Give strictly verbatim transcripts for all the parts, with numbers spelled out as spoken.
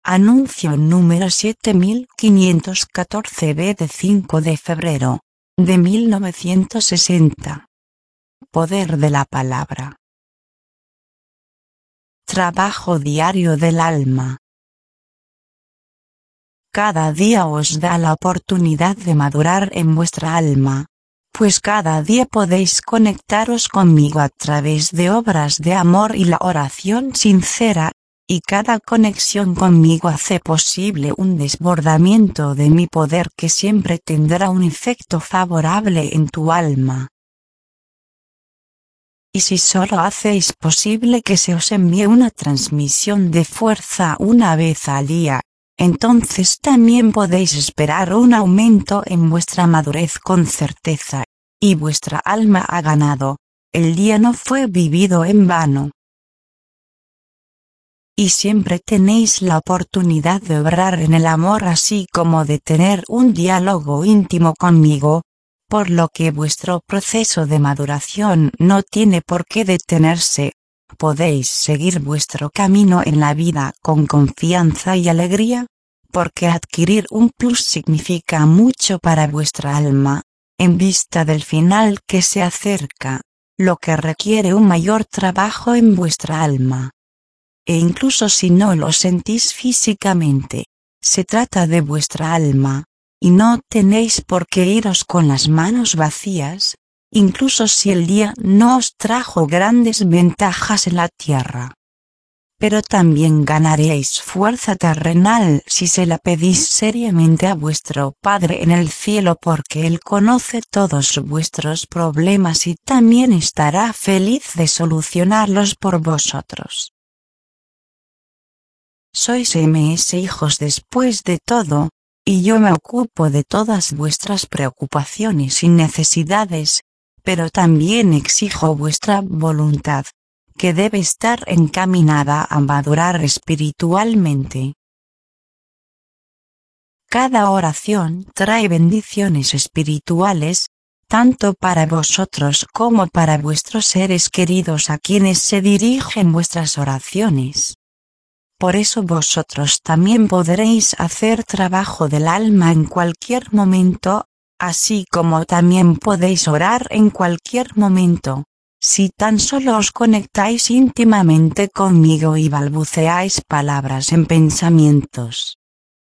Anuncio número siete mil quinientos catorce B de cinco de febrero de mil novecientos sesenta. Poder de la palabra. Trabajo diario del alma. Cada día os da la oportunidad de madurar en vuestra alma, pues cada día podéis conectaros conmigo a través de obras de amor y la oración sincera, y cada conexión conmigo hace posible un desbordamiento de mi poder que siempre tendrá un efecto favorable en tu alma. Y si solo hacéis posible que se os envíe una transmisión de fuerza una vez al día, entonces también podéis esperar un aumento en vuestra madurez con certeza, y vuestra alma ha ganado, el día no fue vivido en vano. Y siempre tenéis la oportunidad de obrar en el amor así como de tener un diálogo íntimo conmigo, por lo que vuestro proceso de maduración no tiene por qué detenerse, podéis seguir vuestro camino en la vida con confianza y alegría, porque adquirir un plus significa mucho para vuestra alma, en vista del final que se acerca, lo que requiere un mayor trabajo en vuestra alma. E incluso si no lo sentís físicamente, se trata de vuestra alma, y no tenéis por qué iros con las manos vacías, incluso si el día no os trajo grandes ventajas en la tierra. Pero también ganaréis fuerza terrenal si se la pedís seriamente a vuestro Padre en el cielo, porque Él conoce todos vuestros problemas y también estará feliz de solucionarlos por vosotros. Sois M S hijos después de todo, y yo me ocupo de todas vuestras preocupaciones y necesidades, pero también exijo vuestra voluntad, que debe estar encaminada a madurar espiritualmente. Cada oración trae bendiciones espirituales, tanto para vosotros como para vuestros seres queridos a quienes se dirigen vuestras oraciones. Por eso vosotros también podréis hacer trabajo del alma en cualquier momento, así como también podéis orar en cualquier momento, si tan solo os conectáis íntimamente conmigo y balbuceáis palabras en pensamientos.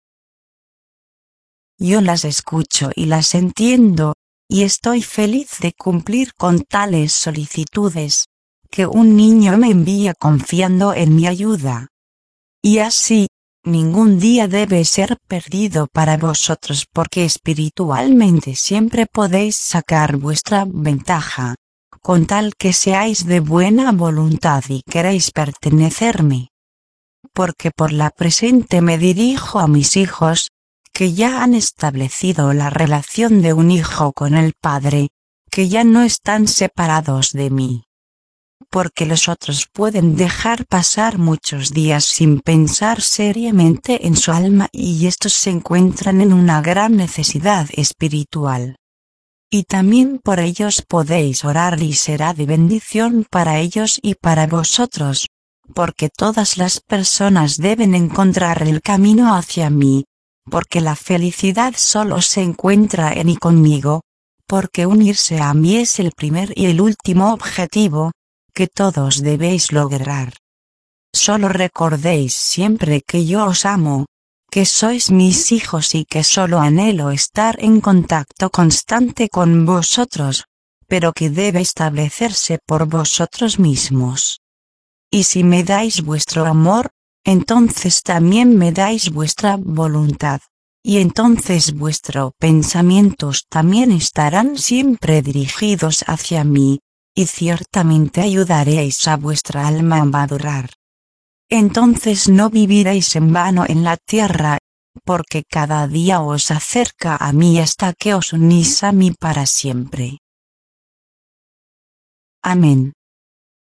Yo las escucho y las entiendo, y estoy feliz de cumplir con tales solicitudes, que un niño me envía confiando en mi ayuda. Y así, ningún día debe ser perdido para vosotros porque espiritualmente siempre podéis sacar vuestra ventaja, con tal que seáis de buena voluntad y queréis pertenecerme. Porque por la presente me dirijo a mis hijos, que ya han establecido la relación de un hijo con el Padre, que ya no están separados de mí. Porque los otros pueden dejar pasar muchos días sin pensar seriamente en su alma y estos se encuentran en una gran necesidad espiritual. Y también por ellos podéis orar y será de bendición para ellos y para vosotros, porque todas las personas deben encontrar el camino hacia mí, porque la felicidad solo se encuentra en y conmigo, porque unirse a mí es el primer y el último objetivo que todos debéis lograr. Solo recordéis siempre que yo os amo, que sois mis hijos y que solo anhelo estar en contacto constante con vosotros, pero que debe establecerse por vosotros mismos. Y si me dais vuestro amor, entonces también me dais vuestra voluntad, y entonces vuestros pensamientos también estarán siempre dirigidos hacia mí, y ciertamente ayudaréis a vuestra alma a madurar. Entonces no viviréis en vano en la tierra, porque cada día os acerca a mí hasta que os unís a mí para siempre. Amén.